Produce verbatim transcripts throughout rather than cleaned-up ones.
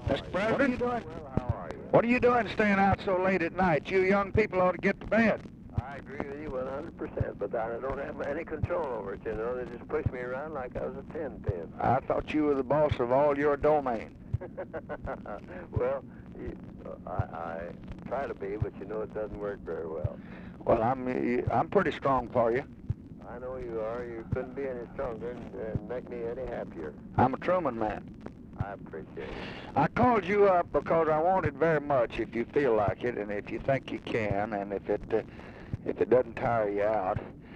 Mister President? What are you doing? Well, how are you? What are you doing staying out so late at night? You young people ought to get to bed. I agree with you one hundred percent, but I don't have any control over it, you know. They just push me around like I was a tin pin. I thought you were the boss of all your domain. Well, you, I, I try to be, but you know it doesn't work very well. Well, I'm I'm pretty strong for you. I know you are. You couldn't be any stronger and, and make me any happier. I'm a Truman man. I appreciate it. I called you up because I wanted very much, if you feel like it, and if you think you can, and if it uh, if it doesn't tire you out,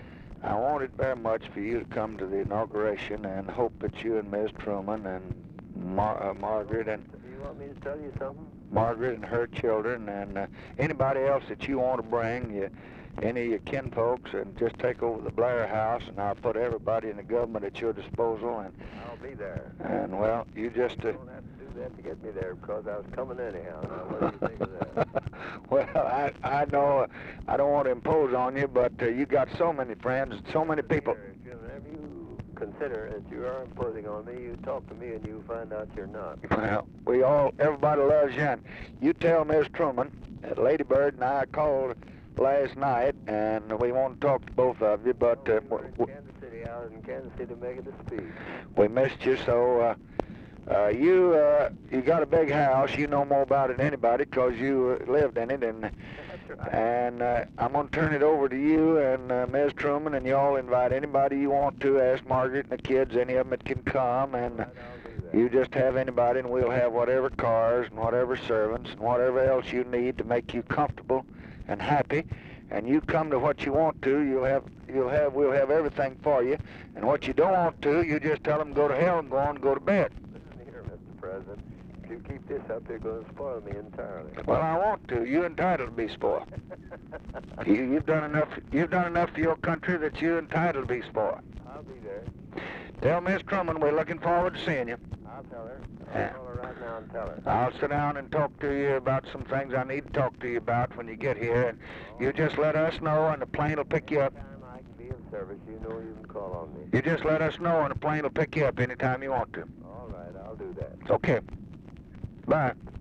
I wanted very much for you to come to the inauguration and hope that you and Miz Truman and Mar uh, Margaret and You want me to tell you something? Margaret and her children and uh, anybody else that you want to bring, you, any of your kinfolks, and just take over the Blair House, and I'll put everybody in the government at your disposal. And I'll be there. And well, you just uh, You don't have to do that to get me there because I was coming anyhow. Now, what do you think of that? Well, I I know uh, I don't want to impose on you, but uh, you got so many friends and so many people. Whenever you consider that you are imposing on me, you talk to me and you find out you're not. Well, we all, everybody loves you. And you tell Miss Truman that Lady Bird and I called last night, and we want to talk to both of you, but uh, we were in Kansas City, I was in Kansas City making a speech. we missed you, so uh, uh, you uh, you got a big house. You know more about it than anybody because you uh, lived in it, and That's right. and uh, I'm going to turn it over to you and uh, Miz Truman, and you all invite anybody you want to. Ask Margaret and the kids, any of them that can come, and Right, I'll do that. you just have anybody, and we'll have whatever cars and whatever servants and whatever else you need to make you comfortable and happy. And you come to what you want to, you'll have, you'll have, we'll have everything for you. And what you don't want to, you just tell them go to hell and go on and go to bed. Listen here, Mister President. If you keep this up, you're going to spoil me entirely. Well, I want to. You're entitled to be spoiled. you, you've done enough. You've done enough for your country that you're entitled to be spoiled. I'll be there. Tell Miss Truman we're looking forward to seeing you. I'll tell her. I'll Yeah. call her right now and tell her. I'll sit down and talk to you about some things I need to talk to you about when you get here, and you just let us know, and the plane will pick you up. Anytime I can be of service, you know you can call on me. You just let us know, and the plane will pick you up anytime you want to. All right, I'll do that. Okay. Bye.